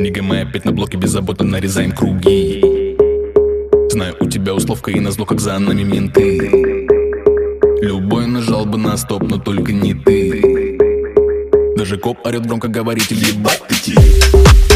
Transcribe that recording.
Нига мы опять на блоке беззаботно нарезаем круги. Знаю, у тебя условка и назло, как за нами менты. Любой нажал бы на стоп, но только не ты. Даже коп орет громко, говорит, ебать ты тип.